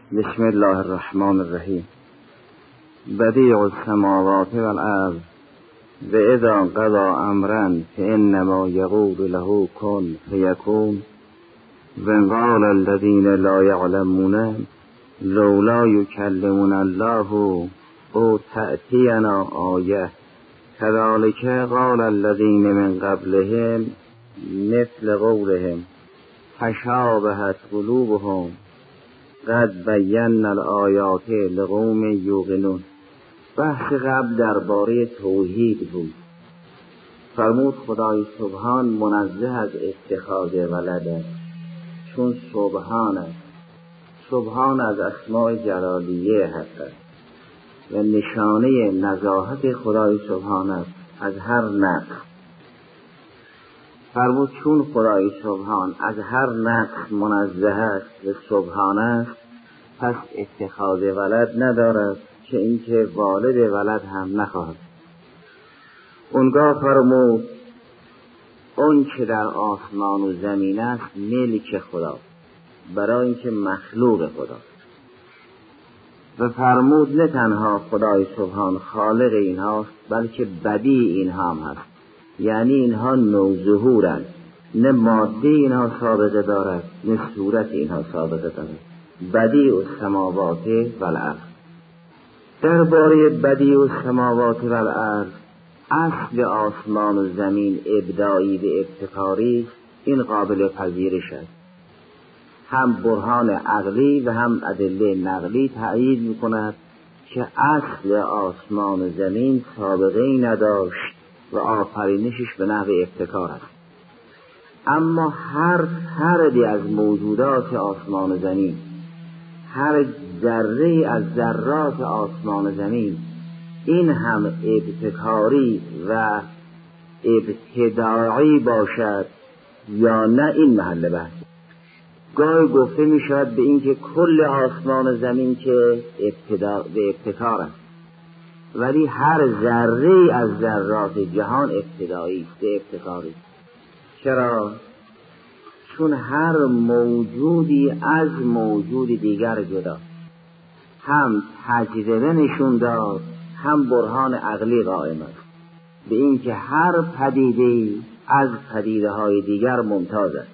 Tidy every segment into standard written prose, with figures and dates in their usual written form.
بسم الله الرحمن الرحیم. بدیع السماوات والارض و اذا قضى امرا فانما یقول له کن فیکون و قال الذین لا یعلمون لولا یکلمنا الله او تأتینا آیه كذلك قال الذین من قبلهم مثل قولهم تشابهت قلوبهم قد بینا الآیات لقوم یوقنون. بحث قبل درباره توحید بود. فرمود خدای سبحان منزه از اتخاذ ولد است، چون سبحان است. سبحان از اسماء جلالیه هست و نشانه نزاهت خدای سبحان است از هر نقص. فرمود چون خدای سبحان از هر نقص منزه است و سبحان است، پس اتخاذ ولد ندارد، که اینکه والد ولد هم نخواهد. اونگاه فرمود اون که در آسمان و زمین است ملک خدا، برای اینکه مخلوق خدا. و فرمود نه تنها خدای سبحان خالق اینهاست، بلکه بدیع اینها هم هست، یعنی اینها نوظهورند، نه ماده اینها سابقه دارد نه صورت اینها سابقه دارد. بدیع السماوات والارض. درباره بدیع السماوات والارض، اصل آسمان و زمین ابداعی و ابتکاری، این قابل پذیرش است. هم برهان عقلی و هم ادله نقلی تأیید می‌کند که اصل آسمان و زمین سابقه‌ای نداشت و آفرینشش به نحو ابتکار است. اما هر فردی از موجودات آسمان و زمین، هر ذره از ذرات آسمان و زمین، این هم ابتکاری و ابتداعی باشد یا نه، این محل بحث. گاهی گفته می شود به این که کل آسمان و زمین که ابتکار است، ولی هر ذره از ذرات جهان ابتدایی است، ابتکاری. چرا؟ چون هر موجودی از موجود دیگر جدا، هم تجربه نشون داد هم برهان عقلی قائم است به این که هر پدیده از پدیده های دیگر ممتاز است.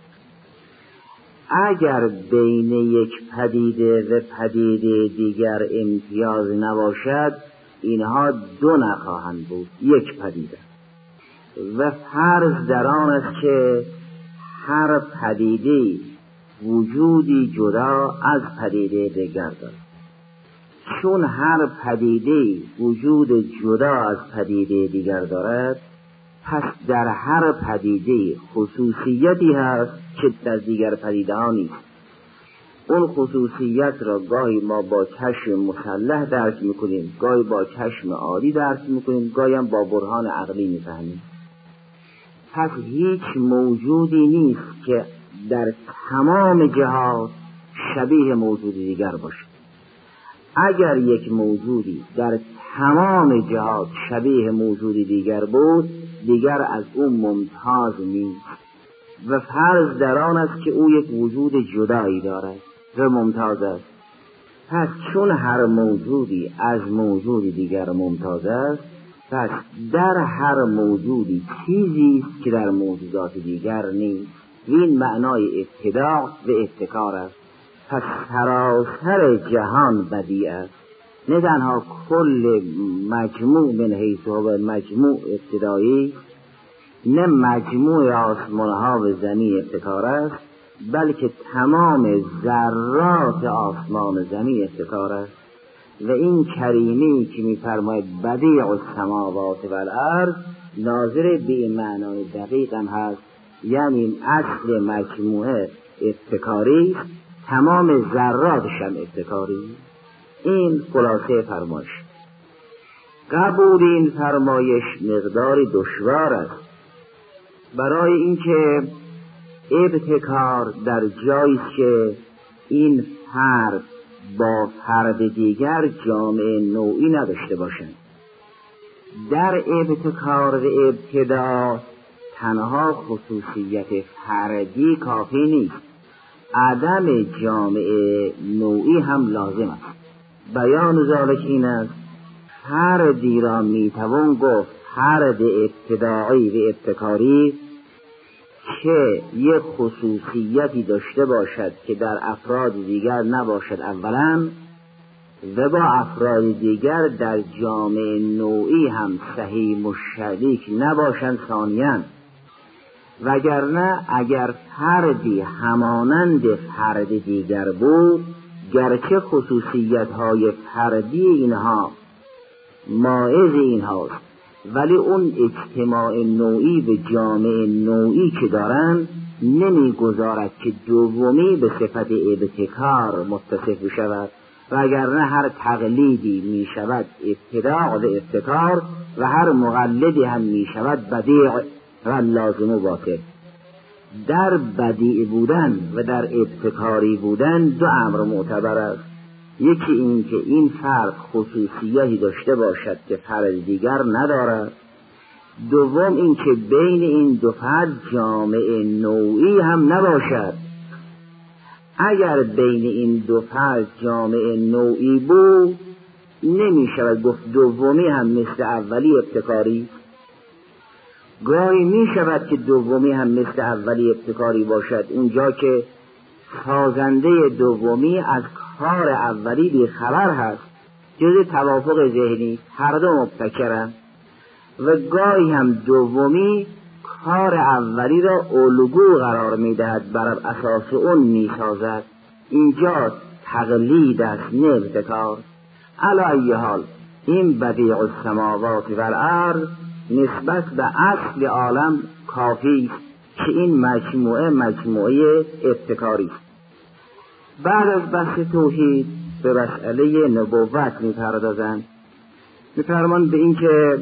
اگر بین یک پدیده و پدیده دیگر امتیاز نباشد، اینها دو نخواهند بود، یک پدیده. و فرض در آن است که هر پدیده وجودی جدا از پدیده دیگر دارد. چون هر پدیده وجود جدا از پدیده دیگر دارد، پس در هر پدیده خصوصیتی هست که در دیگر پدیده ها نیست. اون خصوصیت را گاهی ما با چشم مسلح درک میکنیم، گاهی با چشم عادی درک میکنیم، گاهی هم با برهان عقلی میفهمیم. پس هیچ موجودی نیست که در تمام جهات شبیه موجود دیگر باشد. اگر یک موجودی در تمام جهات شبیه موجودی دیگر بود، دیگر از اون ممتاز نیست. و فرض در آن است که او یک وجود جدایی دارد و ممتاز است. پس چون هر موجودی از موجودی دیگر ممتاز است، پس در هر موجودی چیزی است که در موجودات دیگر نیست. این معنای ابتداع و ابتکار است. پس سراسر جهان بدیع است، نه تنها کل مجموع من حیث و مجموع ابتدایی، نه مجموع آسمانها و زمین ابتکار است، بلکه تمام ذرات آسمان و زمین ابتکار است. و این کریمی که می‌فرماید بدیع السماوات والارض، ناظر به این معنای دقیق هم هست، یعنی اصل مجموعه ابتکاری، تمام ذراتش هم ابتکاری. این خلاصه فرمایش. قبول این فرمایش مقداری دشوار است، برای اینکه ابتکار در جایی که این فرد با فرد دیگر جامعه نوعی نداشته باشند. در ابتکار و ابتداع تنها خصوصیت فردی کافی نیست، عدم جامعه نوعی هم لازم است. بیان ذالک این است فردی را میتوان گفت فرد ابتداعی و ابتکاری که یک خصوصیتی داشته باشد که در افراد دیگر نباشد اولا، و با افراد دیگر در جامعه نوعی هم صحیح و شریک نباشند ثانیاً. وگرنه اگر فردی همانند فرد دیگر بود، گرچه خصوصیت‌های فردی اینها مائز اینهاست، ولی اون اجتماع نوعی و جامعه نوعی که دارن نمیگذارد که دومی به صفت ابتکار متصف بشود، وگرنه هر تقلیدی می شود ابتداع و ابتکار و هر مقلدی هم می شود بدیع و لازم و باطل. در بدیع بودن و در ابتکاری بودن دو امر معتبر است. یکی این که این فرد خصوصیتی داشته باشد که فرد دیگر ندارد. دوم این که بین این دو فرد جامعه نوعی هم نباشد. اگر بین این دو فرد جامعه نوعی بود، نمی شود گفت دومی هم مثل اولی ابتکاری. گاهی می شود که دومی هم مثل اولی ابتکاری باشد، اونجا که سازنده دومی از کار اولی بیخبر هست، جز توافق ذهنی هر دو مبتکرند. و گاهی هم دومی کار اولی را الگو قرار می دهد، بر اساس اون می سازد. اینجا تقلید است نه ابتکار. علی ای حال این بدیع السماوات و الارض نسبت به اصل عالم کافی است که این مجموعه ابتکاری است. بعد از بحث توحید به مسئله نبوت می‌پردازند. می‌فرمایند به این که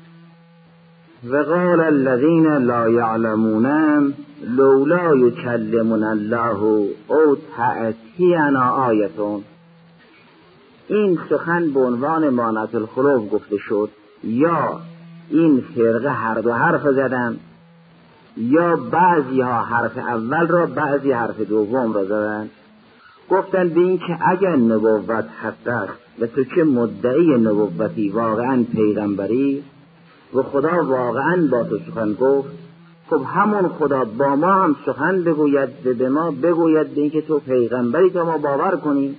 وقال الذين لا يعلمون لولا يكلمنا الله او تأتینا آیة. این سخن به عنوان مانعة الخلوف گفته شد. یا این فرقه هر دو حرف زدن، یا بعضی ها حرف اول را بعضی حرف دوم را زدن. گفتن به این که اگر نبوت حق است و تو که مدعی نبوتی واقعا پیغمبری و خدا واقعا با تو سخن گفت، خب همون خدا با ما هم سخن بگوید و به ما بگوید به این که تو پیغمبری تا ما باور کنیم.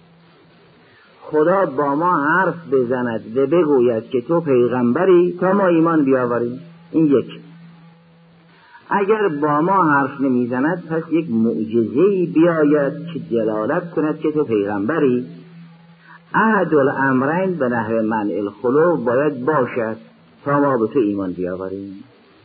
خدا با ما حرف بزند و بگوید که تو پیغمبری تا ما ایمان بیاوریم. این یک. اگر با ما حرف نمیزند پس یک معجزه‌ای بیاید که دلالت کند که تو پیغمبری. احد الامرین به نحو منع الخلوف باید باشد تا ما به تو ایمان بیاوریم.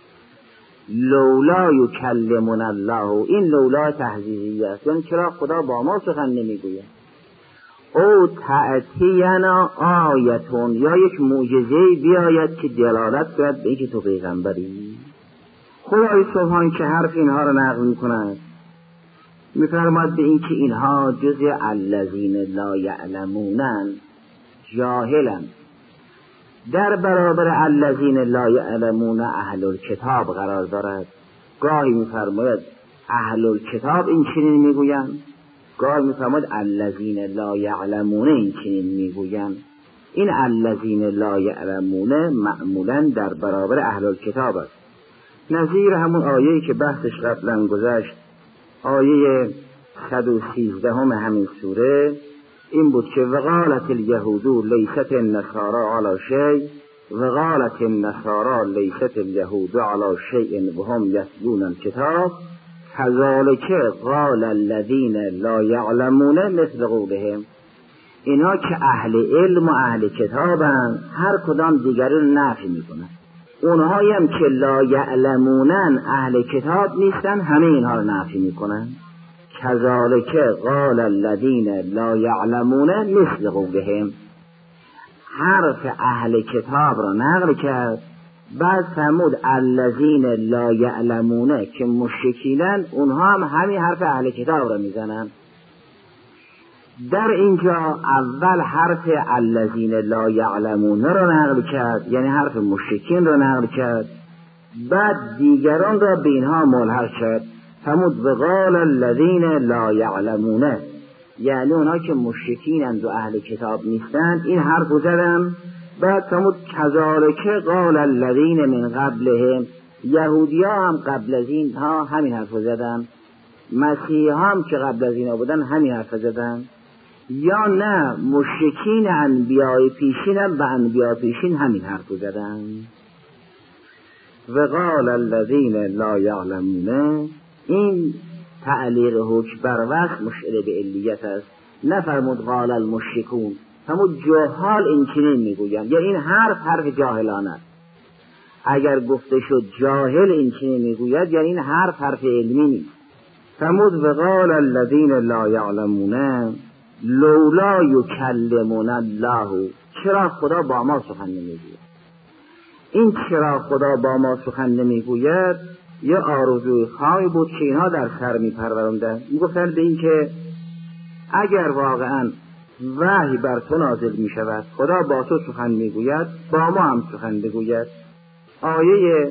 لولا یکلمنا الله، این لولا تحذیریه است، یعنی چرا خدا با ما سخن نمیگوید. او تأتینا آیتون، یا یک معجزه‌ای بیاید که دلالت کند به اینکه تو پیغمبری. خدای سبحان که حرف اینها را نقل می‌کند، می‌فرماید به اینکه اینها جز الذین لا یعلمونن، جاهلند. در برابر الذین لا یعلمون اهل الکتاب قرار دارد. گاهی می‌فرماید اهل الکتاب این چنین میگویند، گاهی می‌فرماید الذین لا یعلمون این چنین میگویند. این الذین لا یعلمون معمولاً در برابر اهل الکتاب است. نظیر همون آیه‌ای که بحثش قبلا گذشت، آیه 113 همین سوره، این بود که وقالت الیهود لیست النصارى علی شیء وقالت النصارى لیست الیهود علی شیء وهم یتلون الکتاب کذالک قال الذین لا یعلمون مثل قولهم. اینا که اهل علم و اهل کتابن هر کدام دیگری رو نفی میکنن. اونهایی هم که لا یعلمونن اهل کتاب نیستن همه اینها رو نفی میکنن. کذالک قال الذین لا یعلمون مثل قولهم. حرف اهل کتاب را نقل کرد، بعد فرمود الذین لا یعلمون که مشرکینن اونها هم همین حرف اهل کتاب را میزنن. در اینجا اول حرف الذین لا یعلمون را نقل کرد، یعنی حرف مشرکین را نقل کرد، بعد دیگران را به اینها ملحق کرد. فرمود وقال الذین لا یعلمون، یعنی اونا که مشرکینند و اهل کتاب نیستند این حرف زدن. بعد فرمود کذالک قال الذین من قبلهم، یهودیا هم قبل از این ها همین حرف زدن، مسیحی هم که قبل از اینا بودن همین حرف زدن، یا نه مشرکین انبیاء پیشین هم به انبیاء پیشین همین حرف زدن. وقال الذین لا یعلمون، این تعلیق حکم بر وقت مشعر به علیت است. نفرمود قال المشرکون، فرمود جهال این چنین میگویند، یا این حرف جاهلانه است. اگر گفته شد جاهل این چنین میگوید، یا این حرف علمی نیست. فرمود وقال الذین لا یعلمون لولا یکلمون الله، چرا خدا با ما سخن نمیگوید؟ این چرا خدا با ما سخن نمیگوید یه آرزوی خواهی بود که اینها در سر میپروراندند. میگفتند به این که اگر واقعا وحی بر تو نازل میشود، خدا با تو سخن میگوید، با ما هم سخن بگوید. آیه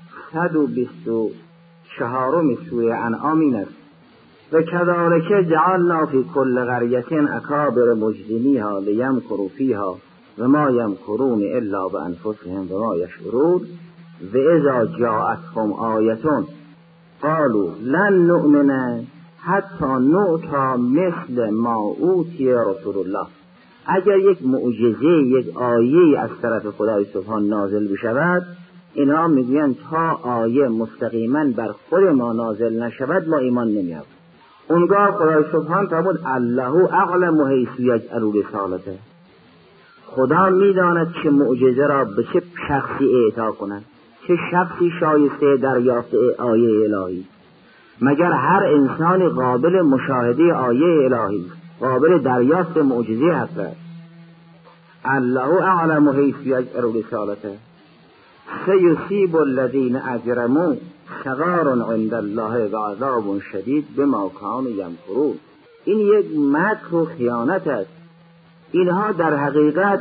124 سوره انعام این است: و کذالک جعلنا فی کل قریة اکابر مجرمیها لیمکروا فیها و ما یمکرون الا بانفسهم و ما یشعرون و اذا جاءتهم آیة قالوا لن نؤمن حتی نؤتی مثل ما اوتی رسول الله. اگر یک معجزه، یک آیه از طرف خدای سبحان نازل بشود، اینا میگویند تا آیه مستقیما بر خود ما نازل نشود ما ایمان نمی‌آوریم. اونگاه خدای سبحان فرمود الله اعلم حیث یجعل رسالته، خدا میداند چه معجزه را به چه شخصی اعطا کند، چه شخصی شایسته دریافت آیه الهی. مگر هر انسانی قابل مشاهده آیه الهی، قابل دریافت معجزه هست؟ الله اعلم حیث یجعل رسالته سیصیب الذین اجرموا صغار عند الله و عذاب شدید بما کانوا یمکرون. این یک مکر و خیانت است. اینها در حقیقت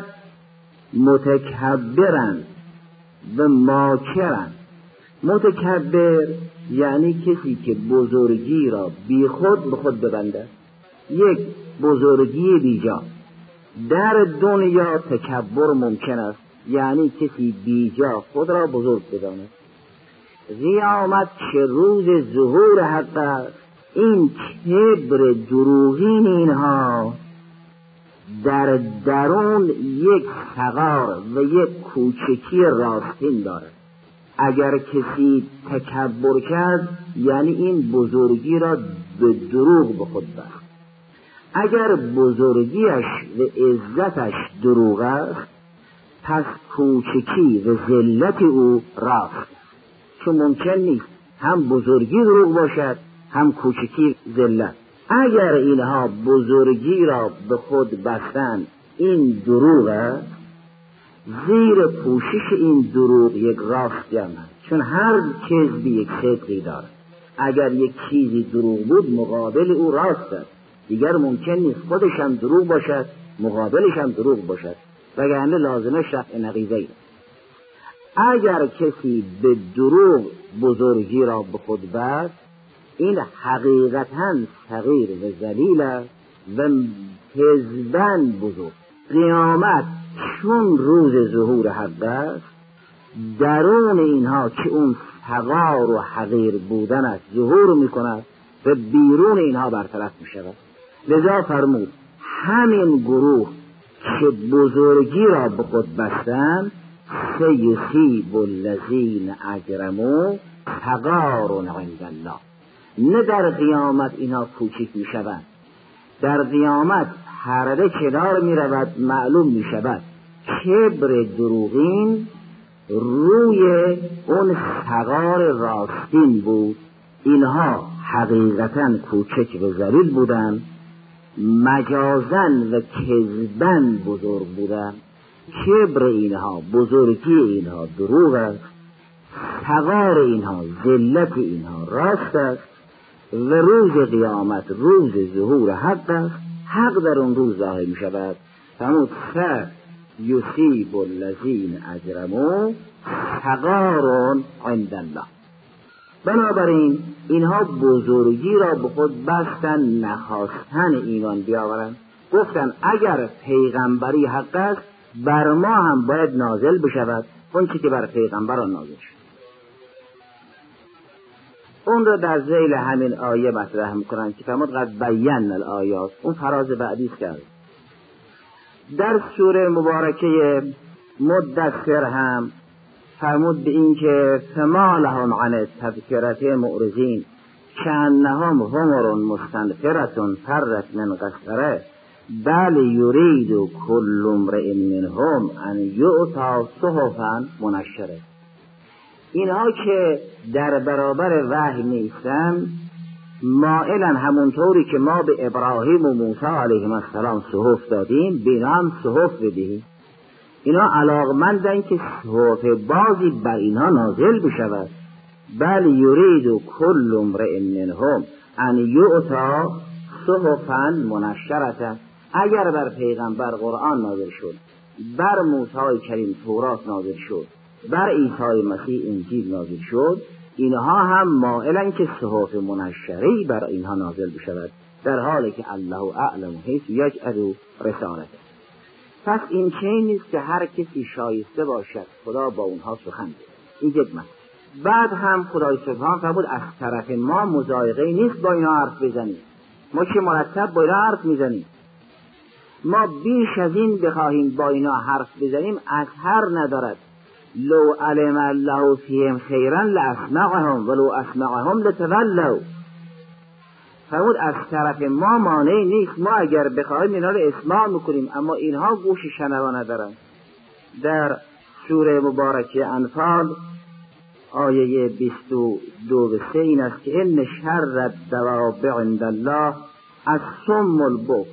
متکبرند و ماکرند. متکبر یعنی کسی که بزرگی را بی خود به خود ببنده، یک بزرگی بیجا. در دنیا تکبر ممکن است، یعنی کسی بیجا خود را بزرگ بداند. قیامت که روز ظهور حق است، این کبر دروغین اینها در درون یک صغار و یک کوچکی راستین دارد. اگر کسی تکبر کرد یعنی این بزرگی را به دروغ به خود بست. اگر بزرگیش و عزتش دروغ است، پس کوچکی و ذلت او راست، چون ممکن نیست هم بزرگی دروغ باشد هم کوچکی ذلت. اگر اینها بزرگی را به خود بستند این دروغ است، زیر پوشش این دروغ یک راستی هم هست، چون هر کذبی یک صدقی دارد. اگر یک چیزی دروغ بود مقابل او راست است، دیگر ممکن نیست خودش هم دروغ باشد مقابلش هم دروغ باشد، وگرنه لازمه شرط نقیضه. اگر کسی به دروغ بزرگی را به خود بست، این حقیقتاً صغیر و ذلیل است و کذباً بزرگ. قیامت چون روز ظهور حق است، درون اینها که اون صغار و حقیر بودن است ظهور میکند و بیرون اینها برطرف میشود. لذا فرمود همین گروه که بزرگی را به خود بستند سیصیب الذین اجرموا صغار عند الله. نه در قیامت اینها کوچک می شوند، در قیامت پرده کنار می رود، معلوم می شود کبر دروغین روی اون صغار راستین بود. اینها حقیقتا کوچک و ذلیل بودند، مجازن و کذبن بزرگ بودند. کبر اینها، بزرگی اینها دروغ است، صغار اینها، ذلت اینها راست است و روز قیامت روز ظهور حق است. حق در اون روز ظاهر می شود. فرمود یصیب الذین اجرموا صغار عند الله. بنابراین اینها بزرگی را به خود بستن نخواستن ایمان بیاورند. گفتن اگر پیغمبری حق است بر ما هم باید نازل بشود اون چی که بر پیغمبران نازل شد. اون را در ذیل همین آیه مطرح میکنند که فرمود قد بینا الآیات، اون فراز بعدی است. در سوره مبارکه مدثر هم فرمود به این که فما لهم عن التذکرة معرضین کأنهم حمر مستنفرة فرت من قسوره بل یرید کل امرئ منهم ان یؤتی صحفا منشره. اینها که در برابر وحی نیستن مائلن همونطوری که ما به ابراهیم و موسی علیهم السلام صحف دادیم به اینا هم صحف بدهیم. اینا علاقمندن که صحف بازی بر اینها نازل بشود. بل یرید کل امرئ منهم ان یؤتی صحفا منشرة. اگر بر پیغمبر قرآن نازل شد، بر موسی کریم تورات نازل شد، بر عیسی مسیح انجیل نازل شد، اینها هم مائلن که صحف منشری بر اینها نازل بشود، در حالی که الله اعلم حیث یجعل رسالته. پس این چنین نیست که هر کسی شایسته باشد خدا با اونها سخن بگوید. این یک مطلب. بعد هم خدای سبحان فرمود از طرف ما مضایقه نیست با اینا حرف بزنیم. ما که مرتب با اینا حرف میزنیم، ما بیش از این بخواهیم با اینا حرف بزنیم اثر ندارد. لو علم الله فیهم خیرا لاسمعهم ولو اسمعهم لتولوا. فرمود از طرف ما مانعی نیست، ما اگر بخواهیم اینا رو اسماع میکنیم، اما اینها گوش شنوا ندارن. در سوره مبارکه انفال آیه 22 و 3 این است که ان شر الدواب عند الله الصم البکم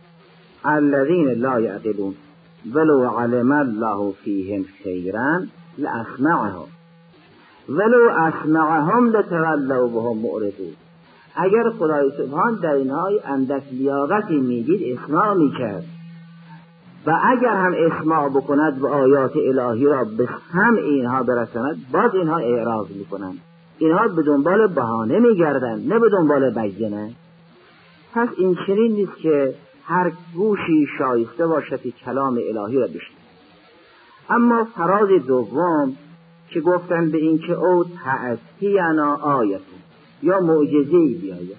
الذین لا یعقلون ولو علم الله فیهم خیرا لاسمعهم ولو اسمعهم لتولوا وهم معرضون. اگر خدای سبحان در اینها اندک لیاقتی میدید اسماع میکرد و اگر هم اسماع بکند و آیات الهی را به هم اینها برساند باز اینها اعراض میکنند. اینها به دنبال بهانه میگردند نه به دنبال بینه. پس این چنین نیست که هر گوشی شایسته باشد که کلام الهی را بشنود. اما فراز دوم که گفتن به این که او تأتینا آیت یا معجزه‌ای بیاید،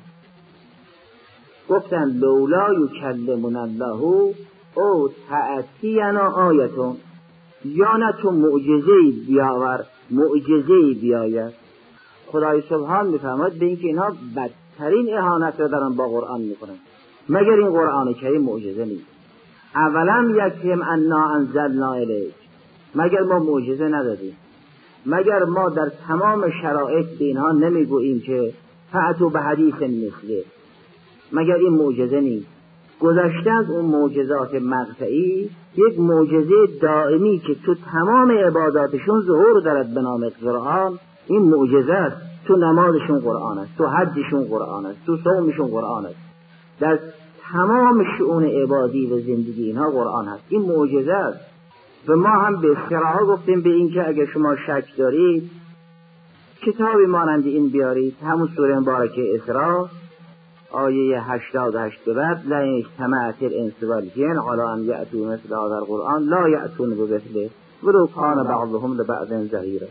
گفتن لولا یکلمنا الله او تأتینا آیتون، یا نه تو معجزه‌ای بیاور، معجزه‌ای بیاید. خدای سبحان میفرماید به این که اینها بدترین اهانت را دارن با قرآن میکنن. مگر این قرآن کریم معجزه نیست؟ اولم یکفیهم انا انزلنا الیک، مگر ما معجزه ندادیم؟ مگر ما در تمام شرایط به اینها نمیگوییم که فأتوا بحدیث مثله؟ مگر این معجزه نیست؟ گذشته از اون معجزات مقطعی یک معجزه دائمی که تو تمام عباداتشون ظهور دارد به نام قرآن، این معجزه است. تو نمازشون قرآن است، تو حجشون قرآن است، تو صومشون قرآن است، در تمام شؤون عبادی و زندگی اینها قرآن هست. این معجزه است. و ما هم به استراحه گفتیم به این که اگر شما شک دارید کتابی مانند این بیارید، همون سوره مبارکه اسراء آیه 88 به بعد لا اجتمعت الانس والجن علی ان یأتوا مثل هذا القرآن لا یأتون بمثله ولو کان بعضهم لبعض ظهیرا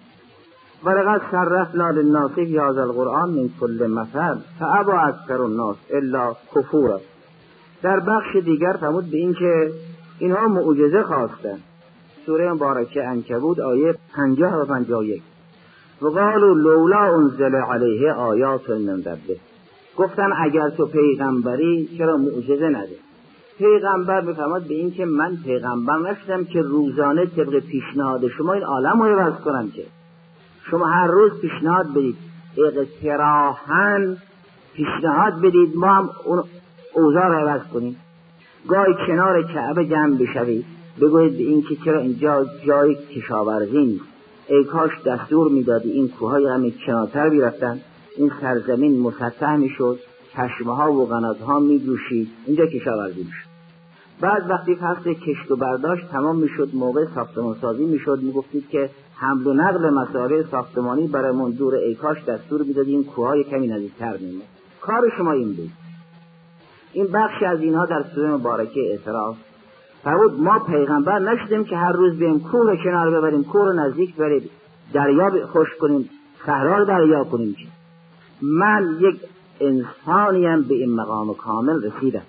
ولقد صرفنا للناس فی هذا القرآن من كل مثل فابى اکثر الناس الا کفورا. در بخش دیگر فرمود به این که اینها معجزه خواستن. سوره مبارکه عنکبوت آیه 50 و 51 و قالوا لولا انزل علیه آیات من ربه. گفتن اگر تو پیغمبری چرا معجزه نده؟ پیغمبر میفرماد به این که من پیغمبر نشدم که روزانه طبق پیشنهاد شما این عالم رو عوض کنم، که شما هر روز پیشنهاد بدید، اقتراحاً پیشنهاد بدید ما هم اون اوضاع رو عوض کنیم. گاهی کنار کعبه جمع بشوید بگوید به این که چرا اینجا جای کشاورزی نیست، ای کاش دستور میدادی این کوههای همین کنارتر بیرفتن، این سرزمین مسطح میشد، چشمه ها و قناتها میجوشید، اینجا کشاورزی میشد. بعد وقتی فصل کشت و برداشت تمام میشد، موقع ساختمان سازی میشد، میگفتید که حمل و نقل مسائل ساختمانی برامون دور، ای کاش دستور میدادیم کوههای کمی نزدیکتر میمون. کار شما این بود. این بخش از اینها در سوره مبارکه اعتراف فرمود ما پیغمبر نشدیم که هر روز بریم کوه رو کنار ببریم، کوه رو نزدیک بریم، دریا خشک کنیم، صحرا رو دریا کنیم. من یک انسانیم به این مقام کامل رسیدم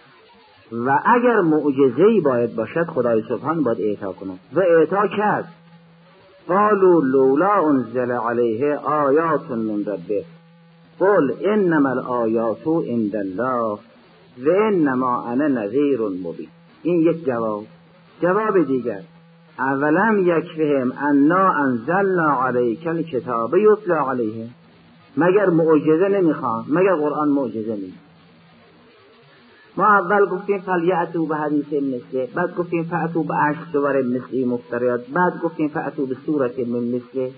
و اگر معجزه‌ای باید باشد خدای سبحان باید اعطا کنم و اعطا کرد. قالوا لولا انزل علیه آیات من ربه قل انما الآیات عند الله و انما انا نذیر مبین. این یک جواب. جواب دیگر، اولم یکفهم انا انزلنا علیک الکتاب یتلی علیهم، مگر معجزه نمیخوان؟ مگر قرآن معجزه نیست؟ ما اول گفتیم فلیأتوا بحدیث مثله، بعد گفتیم فأتوا بعشر سور مثلی مفتریات، بعد گفتیم فأتوا بسورة من مثله،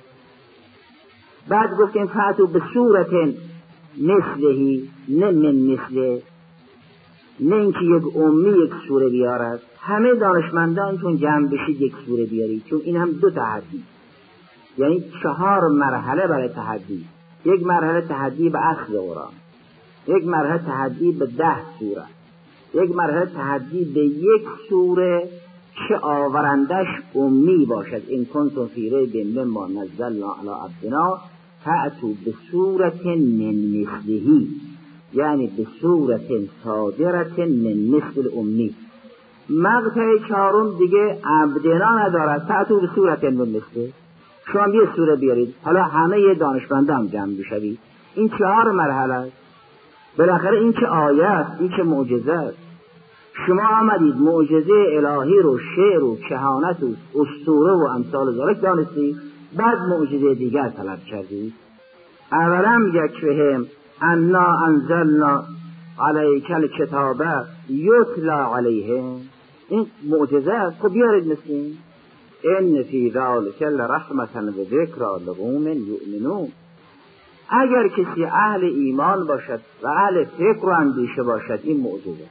بعد گفتیم فأتوا بسورة مثلهی نه من مثله، نه اینکه یک امی یک سوره بیارد. همه دانشمندان چون جمع بشید یک سوره بیارید، چون این هم دو تحدی، یعنی 4 مرحله برای تحدی. یک مرحله تحدی به اصل قرآن، یک مرحله تحدی به 10 سوره، یک مرحله تحدی به یک سوره که آورندش امی باشد. این کنتم فی ریب مما نزلنا علی عبدنا فأتوا بسورة من مثله، یعنی به صورت صادرة من مثل امی. مقطع 4 دیگه عبدنا ندارد، فأتوا بسورة من مثله، شما یه سوره بیارید. حالا همه دانشمندان جمع بشوید. این 4 مرحله است. بالاخره این که آیه است، این که معجزه است. شما آمدید معجزه الهی رو، شعر و کهانت و اسطوره و امثال ذالک دانستید، بعد معجزه دیگر طلب کردید. اولم یکفهم انا انزلنا علیک الکتاب یتلی علیهم، این معجزه است. خب بیارید مثل ان فی ذلک لرحمة و ذکری لقوم یؤمنون. اگر کسی اهل ایمان باشد و اهل فکر و اندیشه باشد این معجزه،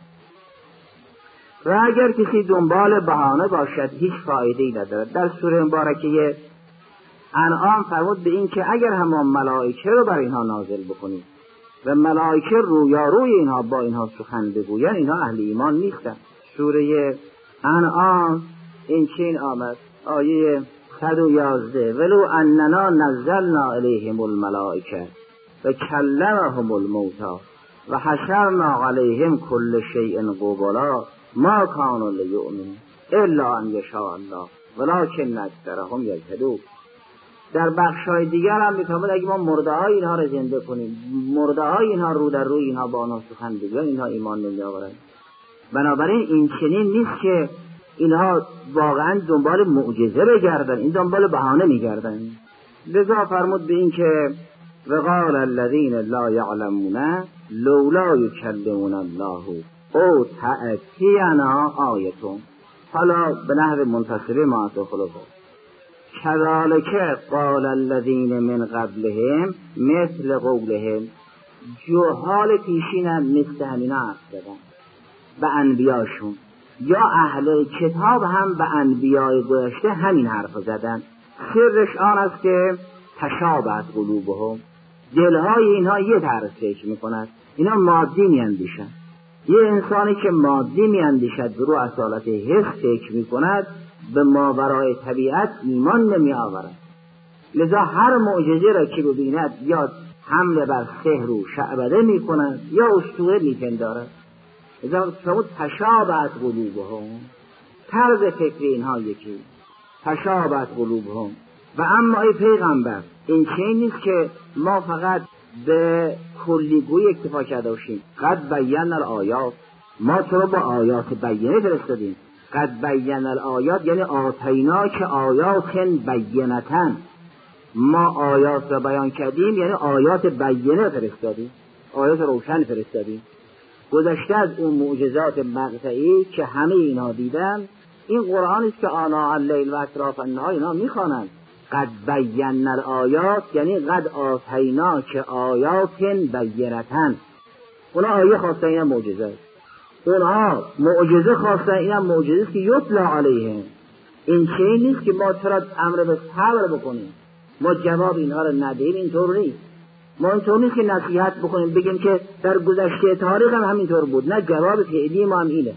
و اگر کسی دنبال بهانه باشد هیچ فایده‌ای ندارد. در سوره مبارکه انعام فرمود به این که اگر همان ملائکه رو بر اینها نازل بکنید و ملائکه رویاروی اینها با اینها سخن بگوین، اینها اهل ایمان نیستند. سوره انعام این چین آمد، آیه 111 ولو اننا نزلنا الیهم الملائکه و کلمهم الموتی و حشرنا علیهم کل شیء قبلا ما کانوا لیؤمنوا الا ان یشاء الله ولکن اکثرهم یجحدون. در بخش‌های دیگر هم می‌فرماید اگه ما مرده‌های اینها را زنده کنیم، مرده‌های اینها رو در روی اینها با آنها سخن بگوییم، اینها ایمان نمی‌آورند. بنابراین این چنین نیست که اینها واقعا دنبال معجزه بگردن، این دنبال بهانه می‌گردن. لذا فرمود به این که وقال الذين لا يعلمون لولا يكلمنا الله او تأتینا آیتون. حالا به نحو منتصبه معطوف خلفا کذالک قال الذین من قبلهم مثل قولهم. جهال پیشین هم مثل همینا حرف زدن به انبیاشون، یا اهل کتاب هم به انبیای گذشته همین حرف زدن. سرش آن است که تشابهت قلوبهم، دلهای اینها یه طرز فکر میکند، اینا مادی میاندیشند. یه انسانی که مادی میاندیشد رو اصالت حس فکر میکند به ماورای طبیعت ایمان نمی آورد. لذا هر معجزه را که ببیند یا حمله بر سحر و شعبده می کند یا اسطوره می پندارد. لذا فرمود تشابهت قلوبهم، طرز فکر اینها یکی، تشابهت قلوبهم. و اما ای پیغمبر این چنین نیست که ما فقط به کلیگویی اکتفا کرده باشیم. قد بینا الآیات، ما تو رو با آیات بینه فرستادیم. قد بینا الآیات یعنی آتینا که آیات بینتن، ما آیات را بیان کردیم یعنی آیات بینه فرستادیم، آیات روشن فرستادیم. گذشته از اون معجزات مقطعی که همه اینا دیدن، این قرآن است که آناء اللیل و اطراف النهار اینا میخوانند. قد بینا الآیات یعنی قد آتینا که آیات بینتن، اونا آیه خواستن، اینا معجزه است. اونها معجزه خواستن، اینم معجزه است که یطلع علیهم. این چیزی نیست که ما چرا امر به صبر بکنیم، ما جواب اینها رو ندهیم. اینطور نیست. ما اینطور نیست که نصیحت بکنیم بگیم که در گذشته تاریخ هم همینطور بود. نه، جواب فعلی ما هم اینه.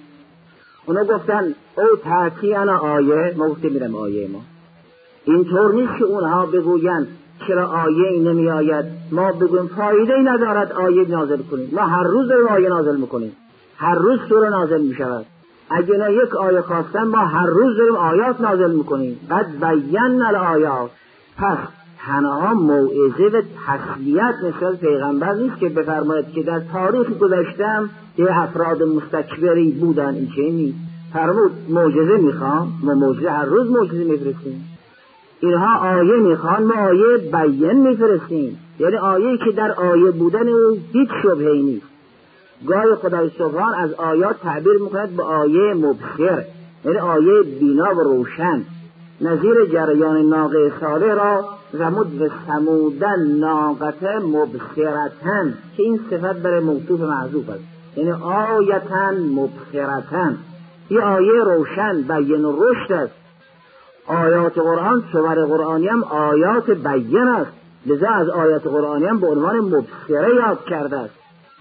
اونا گفتن او تأتی انا آیه، ما گفتیم میرم آیه ما. اینطور نیست که اونها بگوین چرا آیه نمی آید، ما بگویم فایده ای ندارد آیه نازل کنیم. ما هر روز داریم آیه نازل میکنیم، هر روز سوره نازل میشود. اگه نه یک آیه خواستن، ما هر روز داریم آیات نازل میکنیم. قد بینا الآیات. پس تنها موعظه و تسلیت نسبت پیغمبر نیست که بفرماید که در تاریخ گذشتم یه افراد مستکبری بودن. این چه نیست. فرمود معجزه میخوام، ما معجزه هر روز معجزه میفرستیم. اینها آیه میخوان، ما آیه بیان میفرستیم. یعنی آیه‌ای که در آیه بودن هیچ شبهه‌ای نیست. گاهی خدای سبحان از آیات تعبیر میکند به آیه مبصر، یعنی آیه بینا و روشن. نظیر جریان ناقه صالح را زمود و سمودن ناقته مبصرتن، که این صفت برای موصوف محذوف است. یعنی آیتن مبصرتن، این آیه روشن بیان و رشد است. آیات قرآن، سور قرآنی هم آیات بیان است، لذا از آیات قرآنی هم به عنوان مبصره یاد کرده است.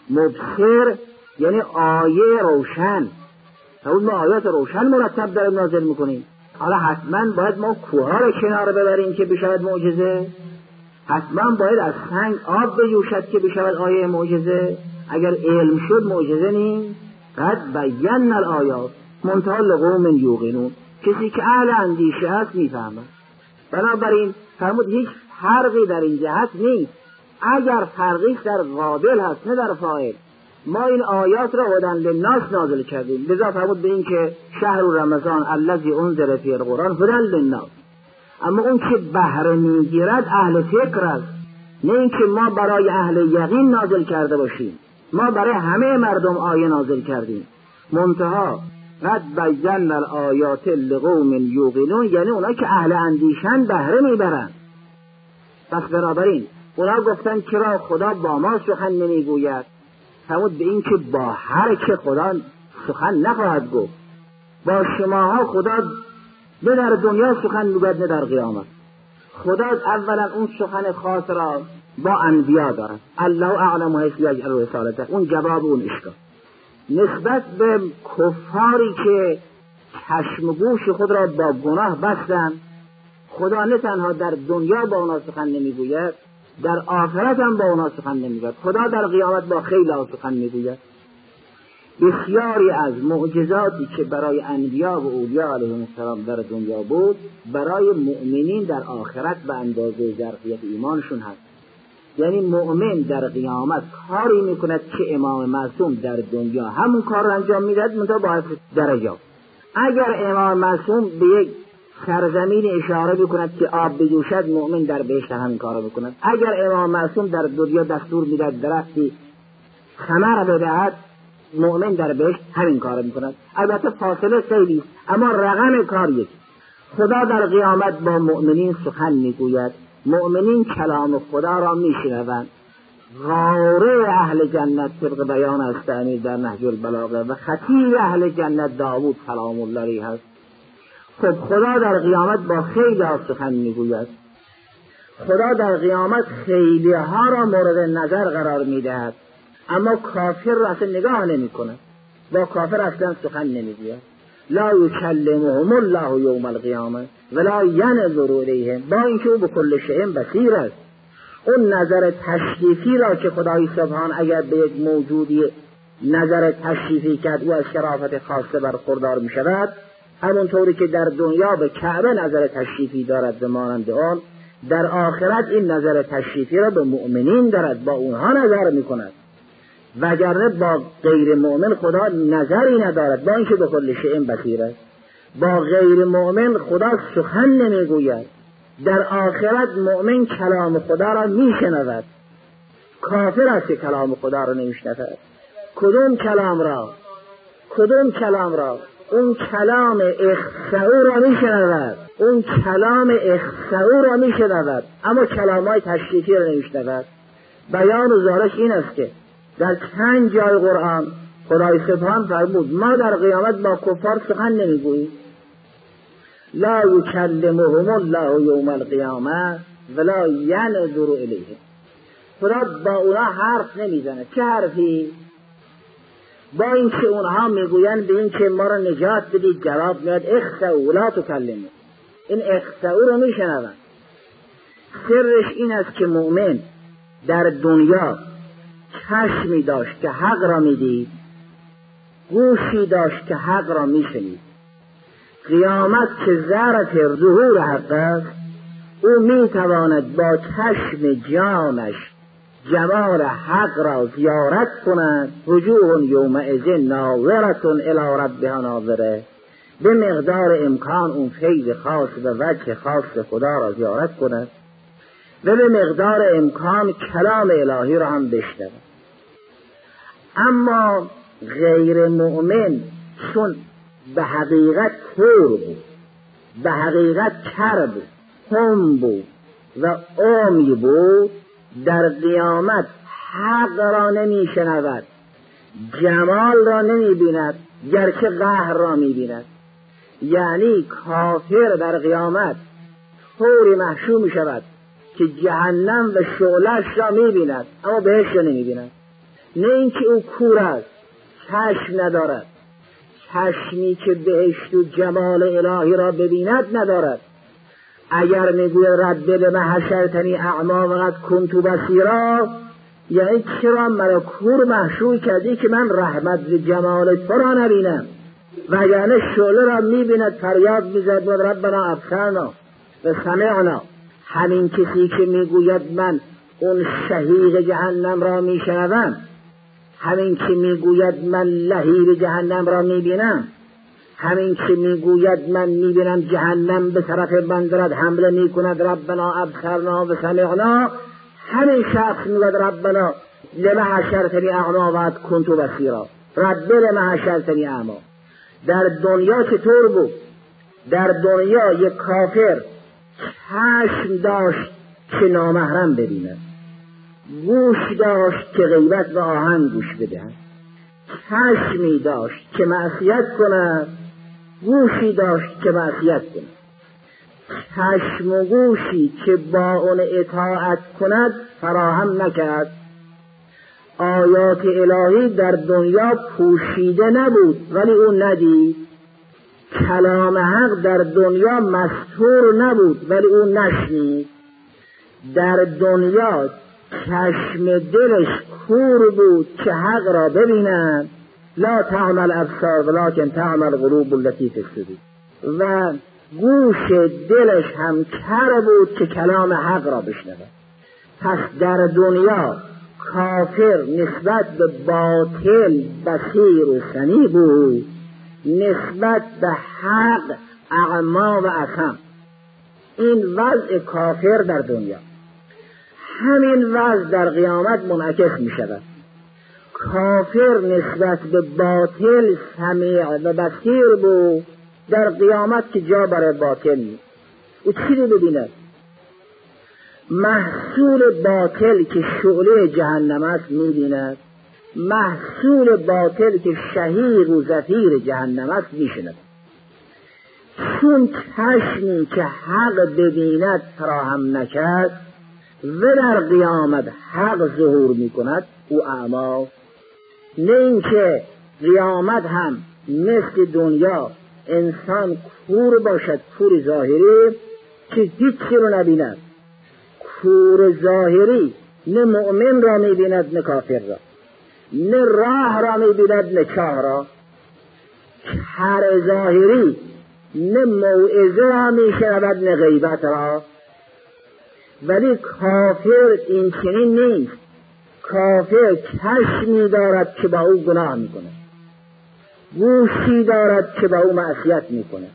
مبصر یعنی آیه روشن. اون ما آیات روشن مرتب داریم نازل میکنیم. حالا حتما باید ما کوها رو کنار ببریم که بشود معجزه؟ حتما باید از سنگ آب بجوشد که بشود آیه معجزه؟ اگر علم شد معجزه نیست. قد بینا الآیات منتهی لقوم یوقنون، کسی که اهل اندیشه است میفهمد. بنابراین فرمود هیچ فرقی در این جهت نیست. اگر فرقی در قابل هست نه در فاعل. ما این آیات را هدی للناس نازل کردیم، لذا فرمود به این که شهر رمضان الذی انزل فیه القرآن هدی للناس. اما اون که بهره میگیرد اهل فکر است، نه این که ما برای اهل یقین نازل کرده باشیم. ما برای همه مردم آیه نازل کردیم. منتها قد بینا الآیات لقوم یوقنون، یعنی اونا که اهل اندیشن بهره میبرن. پس بنابراین اونا گفتن چرا خدا با ما سخن نمیگوید؟ فرمود به این که با هر که خدا سخن نخواهد گفت. با شماها خدا نه در دنیا سخن میگوید نه در قیامت. خدا اولا اون سخن خاص را با انبیا دارد. الله اعلم حیث یجعل رسالته، اون جواب اون اشکال. نسبت به کفاری که چشم گوش خود را با گناه بستند، خدا نه تنها در دنیا با اونا سخن نمیگوید، در آخرت هم با اونا سخن نمیگوید. خدا در قیامت با خیلی ها سخن میگوید. بسیاری از معجزاتی که برای انبیا و اولیاء علیهم السلام در دنیا بود، برای مؤمنین در آخرت به اندازه ظرفیت ایمانشون هست. یعنی مؤمن در قیامت کاری میکند که امام معصوم در دنیا همون کار رو انجام میدهد، منتها با درجات. اگر امام معصوم به یک سرزمین اشاره بکند که آب بجوشد، مؤمن در بهشت همین کارو بکند. اگر امام معصوم در دنیا دستور میدهد درختی ثمر بدهد، مؤمن در بهشت همین کارو میکند. البته فاصله خیلی است، اما رقم کار یک. خدا در قیامت با مؤمنین سخن میگوید. مؤمنین کلام خدا را میشنوند. غاره اهل جنت طبق بیان استعنی در نهج البلاغه و خطیب اهل جنت داوود سلام الله علیه هست. خب خدا در قیامت با خیلی ها سخن میگوید. خدا در قیامت خیلی ها را مورد نظر قرار میدهد، اما کافر را اصلا نگاه نمی کند. با کافر اصلا سخن نمیگوید. لا یکلمهم الله یوم القیامه ولا ینظر الیهم، با اینکه او به کل شیء بصیر است. اون نظر تشریفی را که خدای سبحان اگر به یک موجودی نظر تشریفی کرد، او از شرافت خاصه برخوردار می شود. همونطوری که در دنیا به کعبه نظر تشریفی دارد به مانند آن، در آخرت این نظر تشریفی را به مؤمنین دارد، با اونها نظر می کند. وگرنه با غیر مؤمن خدا نظری ندارد، با اینکه به کل شیء بصیر است. با غیر مؤمن خدا سخن نمیگوید. در آخرت مؤمن کلام خدا را میشنود، کافر است که کلام خدا را نمیشنود. کدوم کلام را؟ اون کلام اخسعو را میشنود، اون کلام اخسعو را میشنود، اما کلامای تشریفی را نمیشنود. بیان و زارش این است که در چند جای قرآن خدای سبحان فرمود ما در قیامت با کفار سخن نمیگوییم. لا یکلمهم الله یوم القیامه ولا ینظر الیهم. خدا با اونا حرف نمیزنه. چه حرفی؟ با اینکه اونها میگویند به اینکه ما را نجات بدید، جواب میاد اخسئوا لا تکلموا. این اخسئوا رو میشنوند. سرش این است که مؤمن در دنیا چشمی داشت که حق را میدید، گوشی داشت که حق را میشنید. قیامت که ظرف ظهور حق است، او میتواند با چشم جانش جمال حق را زیارت کند. وجوه یومئذ ناظرة الی ربها ناظره. به مقدار امکان اون فیض خاص و وجه خاص خدا را زیارت کند و به مقدار امکان کلام الهی را هم بشنود. اما غیر مؤمن چون به حقیقت کور بود، به حقیقت کر بود، هم بود و عمی بود، در قیامت حق را نمی شنود، جمال را نمی بیند، گرچه قهر را می بیند. یعنی کافر در قیامت طوری محشور می شود که جهنم و شعله‌اش را می بیند اما بهشت را نمی بیند. نه اینکه او کور است، چشم ندارد، چشمی که بهشت و جمال الهی را ببیند ندارد. اگر میگوید رب لم حشرتنی اعمی وقد کنت بصیرا، یعنی چرا مرا کور محشور کردی که من رحمت و جمال تو را نبینم؟ وگرنه شعله را میبیند، فریاد میزد ربنا ابصرنا و سمعنا. همین کسی که میگوید من اون شهیق جهنم را میشنوم، همین که میگوید من لهیب جهنم را میبینم، همین که میگوید من میبینم جهنم به طرف من دارد حمله میکند ربنا ابصرنا و سمعنا، همین شخص میگوید ربنا لم حشرتنی اعمی وقد کنت بصیرا. رب لم حشرتنی اعمی. در دنیا چطور بود؟ در دنیا یک کافر چشم داشت که نامحرم ببیند، گوش داشت که غیبت و آهنگ گوش بدهد، چشمی داشت که معصیت کند، گوشی داشت که معصیت کند. چشم و گوشی که با اون اطاعت کند فراهم نکرد. آیات الهی در دنیا پوشیده نبود ولی اون ندید. کلام حق در دنیا مستور نبود ولی اون نشنید. در دنیا چشم دلش کور بود که حق را ببیند. لا تعمى الابصار ولكن تعمى القلوب التي في الصدور. و گوش دلش هم کر بود که کلام حق را بشنود. پس در دنیا کافر نسبت به باطل بصیر و سمیع بود، نسبت به حق اعمی و اصم. این وضع کافر در دنیا. همین وضع در قیامت منعکس می شود. کافر نسبت به باطل سمیع و بصیر بود، در قیامت که جا برای باطل نیست. او چی رو ببیند؟ محصول باطل که شعله جهنم است می‌بیند، محصول باطل که شهیق و زفیر جهنم است می‌شنود. چون چشمی که حق ببیند فراهم نکرد و در قیامت حق ظهور می‌کند، او اعمی. نه اینکه قیامت هم مثل دنیا انسان کور باشد، کور ظاهری که هیچی رو نبیند. کور ظاهری نه مؤمن را می‌بیند نه کافر را، نه راه را می‌بیند نه چاه را. کر ظاهری نه موعظه را می‌شنود نه غیبت را. ولی کافر این چنین نیست. کافر چشمی دارد که با او گناه می‌کند، گوشی دارد که با او معصیت می‌کند.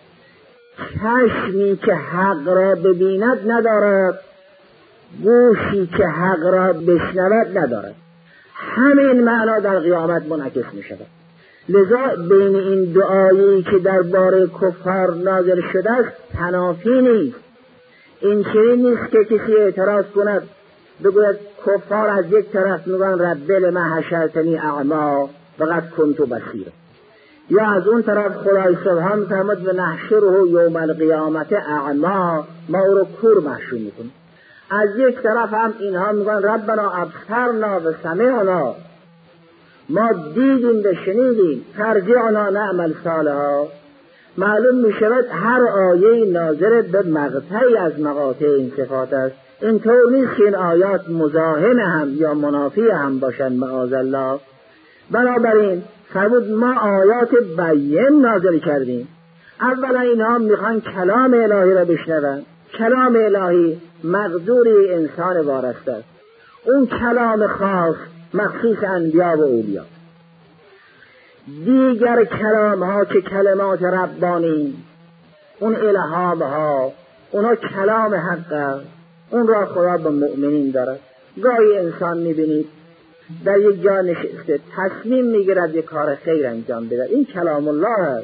چشمی که حق را ببیند ندارد، گوشی که حق را بشنود ندارد. همین معنا در قیامت منعکس می شود. لذا بین این دعایی که درباره کفار نازل شده است تنافی نیست. این چنین نیست که کسی اعتراض کند بگوید کفار از یک طرف میگن رب لم حشرتنی اعمی فقط کنت بصیرا. یا از اون طرف خدای سبحان فرمود و نحشره یوم القیامت اعما، ما او رو کور محشور میکنیم. از یک طرف هم اینها میگن ربنا ابصرنا و سمعنا، ما دیدیم و شنیدیم، ترجعنا نعمل صالحا. معلوم میشود هر آیه ناظر به مقطعی از مقاطع این صفات است. اینطور نیست که این آیات مزاحم هم یا منافی هم باشند معاذالله. بنابراین فرمود ما آیات بین نازل کردیم. اولا اینها میخوان کلام الهی را بشنون. کلام الهی مقدوری انسان وارسته است. اون کلام خاص مخصوص انبیا و اولیا. دیگر کلام ها که کلمات ربانی، اون الهام ها، اونا کلام حق، اون را خدا به مؤمنین دارد. گاهی انسان میبینید در یک جا نشسته تصمیم میگیرد یک کار خیر انجام بده، این کلام الله است.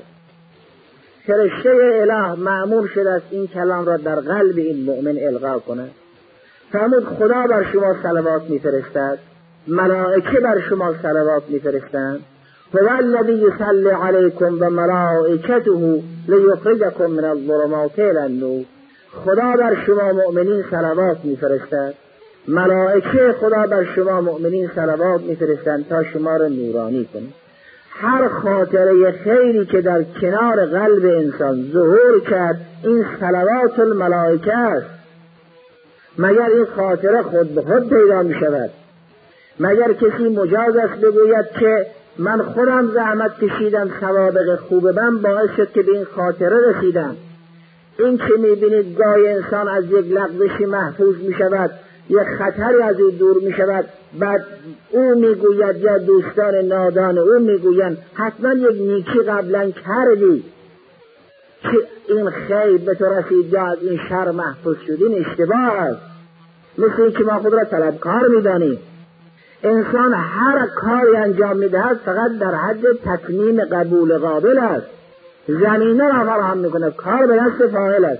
فرشته اله مأمور شده است این کلام را در قلب این مؤمن القا کند. فرمود خدا بر شما صلوات میفرستد، ملائکه بر شما صلوات میفرستند. هو الذی یصلی علیکم و ملائکته لیخرجکم من الظلمات الی النور. خدا بر شما مؤمنین صلوات میفرستد، ملائکه خدا بر شما مؤمنین صلوات میفرستند تا شما را نورانی کنند. هر خاطره خیری که در کنار قلب انسان ظهور کرد این صلوات الملائکه است. مگر این خاطره خود به خود پیدا می شود؟ مگر کسی مجاز است بگوید که من خودم زحمت کشیدم، سوابق خوب من باعث شد که به این خاطره رسیدم؟ این که می بینید گاهی انسان از یک لغزشی محفوظ می شود، یک خطری از او دور می شود، بعد او می گوید یا دوستان نادان او می گویند حتما یک نیکی قبلا کردی که این خیر به تو رسید یا از این شر محفوظ شد. این اشتباه است. مثل این که ما خود را طلبکار می دانیم. انسان هر کاری انجام می دهد فقط در حد تکمیم قبول قابل است. زمینه را فراهم می کند، کار به دست فاعل است.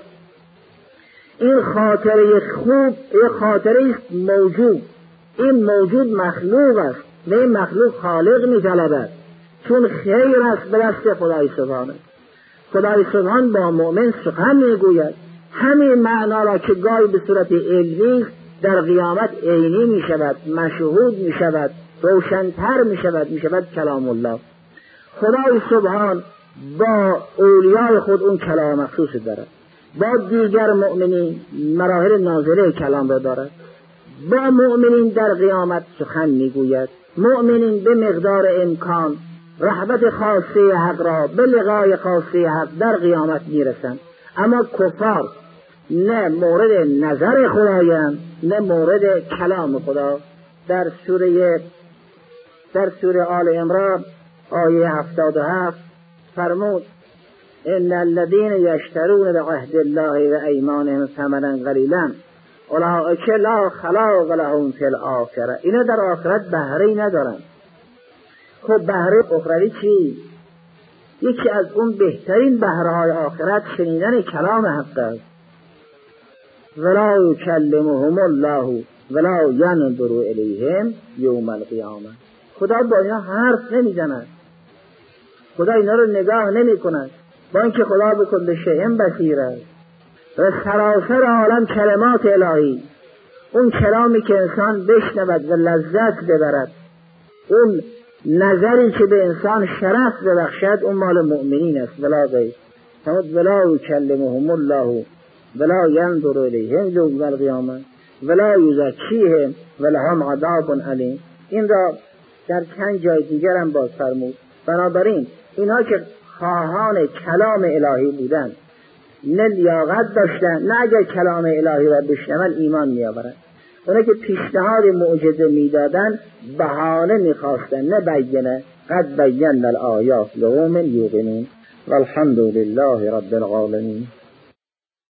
این خاطره خوب یک خاطره است موجود. این موجود مخلوق است، نه این مخلوق خالق می طلبد، چون خیر است به دست خدای سبحانه. خدای سبحان با مؤمن سخن می گوید. همین معنا را که گاهی به صورت علمی در قیامت عینی می شود، مشهود می شود، روشن‌تر می شود کلام الله. خدای سبحان با اولیای خود اون کلام مخصوص دارد، با دیگر مؤمنین مراحل نازله کلام را دارد. با مؤمنین در قیامت سخن میگوید. مؤمنین به مقدار امکان رحمت خاصه حق را به لقای خاصه حق در قیامت میرسند. اما کفار نه مورد نظر خدایند نه مورد کلام خدا. در سوره آل عمران آیه 77 فرمود ان الذين يشترون بعهد الله و ایمانهم ثمنا قلیلا اولئک لا خلاق لهم فی الاخره. اینا در آخرت بهره‌ای ندارن. خب بهره اخروی چی؟ یکی از اون بهترین بهره‌های آخرت شنیدن کلام حق است. ولا یکلمهم الله ولا ینظر الیهم یوم القیامه. خدا با اینا حرف نمیزند، خدا اینا رو نگاه نمی کند، با اینکه خدا بکن به شیء بصیر است و سراسر عالم کلمات الهی. اون کلامی که انسان بشنود و لذت ببرد، اون نظری که به انسان شرف ببخشد، اون مال مؤمنین است ولا غیر. ولا یکلمهم الله ولا ینظر الیهم یوم القیامه ولا یزکیهم ولهم عذاب علیم. این را در چند جای دیگر هم باز فرمود. بنابراین اینا که خواهان کلام الهی بودند، نه لیاقت داشتن، نه اگر کلام الهی را بشنون ایمان میآورند. اونا که پیشنهاد معجزه میدادن بهانه میخواستن، نه بینه. قد بینا الآیات لقوم یوقنون والحمد لله رب العالمین.